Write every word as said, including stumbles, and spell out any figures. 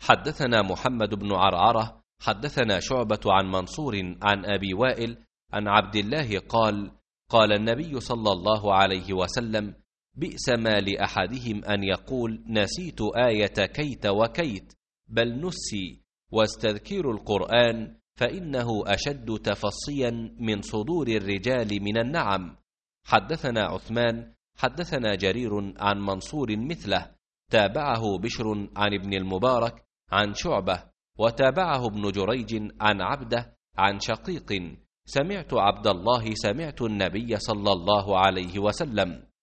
حدثنا محمد بن عرعرة حدثنا شعبة عن منصور عن أبي وائل عن عبد الله قال: قال النبي صلى الله عليه وسلم: بئس ما لأحدهم أن يقول نسيت آية كيت وكيت، بل نسي، واستذكروا القرآن فإنه أشد تفصيا من صدور الرجال من النعم. حدثنا عثمان حدثنا جرير عن منصور مثله، تابعه بشر عن ابن المبارك عن شعبة، وتابعه ابن جريج عن عبده عن شقيق: سمعت عبد الله سمعت النبي صلى الله عليه وسلم